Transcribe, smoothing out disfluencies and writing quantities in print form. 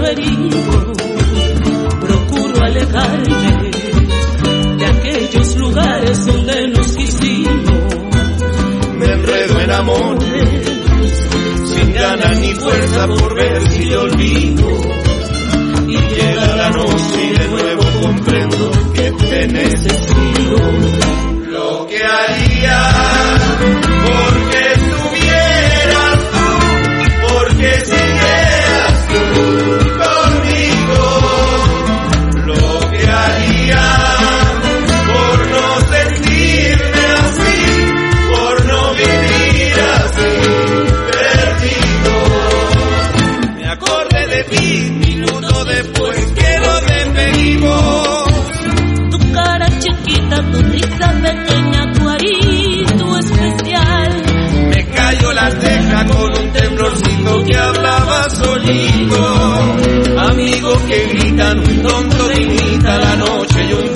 herido, procuro alejarme de aquellos lugares donde nos quisimos. Me enredo en amores sin ganas ni fuerza por ver si yo olvido. Y llega la noche y de nuevo comprendo que te necesito. Lo que haría porque estuvieras tú, porque siguieras tú conmigo. Lo que haría por no sentirme así, por no vivir así, perdido. Me acordé de ti minutos después que nos despedimos. Tu cara chiquita, tu risa pequeña, tu arito especial. Me cayó la ceja con un temblorcito que hablaba solito. Amigo que gritan, un tonto que imita la noche y un